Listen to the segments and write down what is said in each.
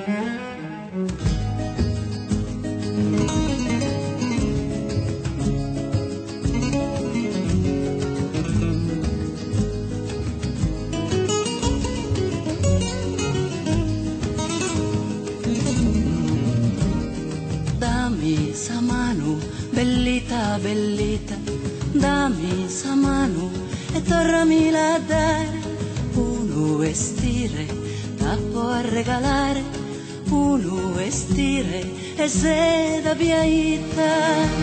Dammi sa mano, bellita, bellita, dammi sa mano e tornami la dare. Uno vestire, tappo a regalare, uno vestire e seda biaita.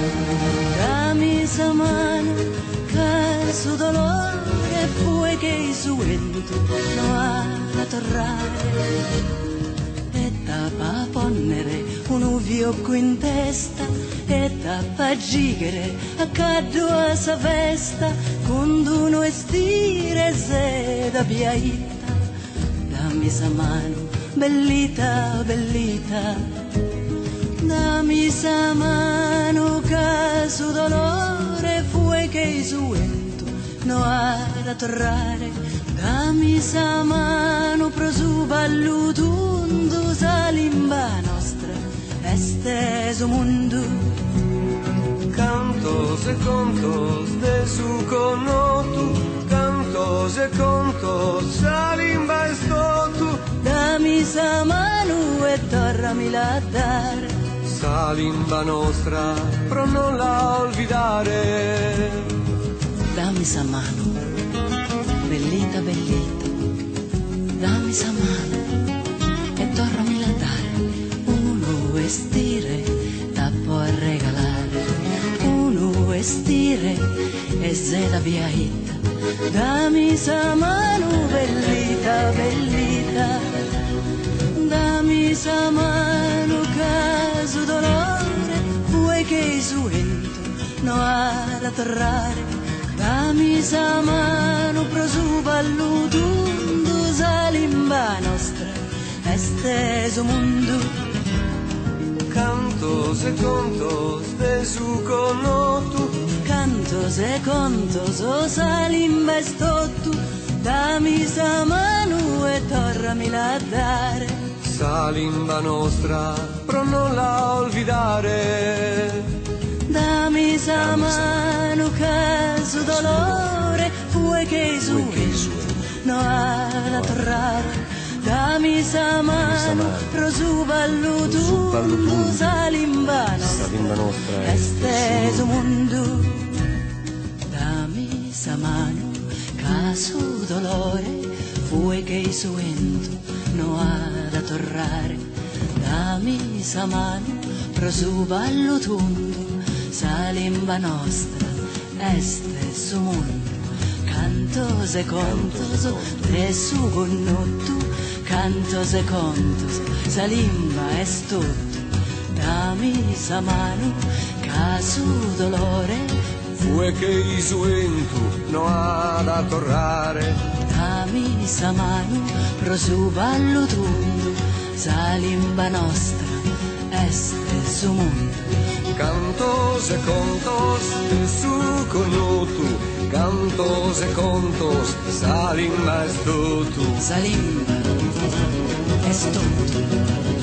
Dammi sa mano, che su dolore poi che suento no a torrare. E tappa ponnere un uviocco in testa e tappa gigere accaddo a sa festa con uno estire se da biaita. Dammi sa mano, bellita, bellita, dammi sa mano che su dolore fue che suento no a torrare. Dammi sa mano prosuba allutundu sa limba nostra esteso mondo. Cantos e contos de su conotu, cantos e contos sa limba estotu. Dammi sa mano e tornami la dare. Sa limba nostra pro non la olvidare. Dammi sa mano, bellita, bellita, dammi sa mano e tornami la dare. Uno vestire, tappo a regalare, uno vestire e seda biaita. Dammi sa mano, bellita, bellita, dammi sa mano che su dolore vuoi che suento no a torrare. Dammi sa mano prosuba allutundu sa limba nostra esteso mondo. Cantos e contos de su conotu, Cantos e contos o sa limba estottu. Dammi sa mano e tornami la dare. sa limba nostra pro non la olvidare. Dammi sa mano che su dolore fue che suento no a torrare. Dammi sa mano prosuba allutundu sa limba nostra esteso mondo. Dammi sa mano che su dolore fue che suento no a torrare. Dammi sa mano prosuba allutundu sa limba nostra este su mondo. Cantos e contos de su connotu, cantos e contos sa limba es tutto. Dammi sa mano ca su dolore Fue che suentu no ad torrare. Dammi sa mano prosuba allutundu sa limba nostra este su mondo. Cantos e contos de su conotu, cantos e contos sa limba es tutu. Sa limba es tutto.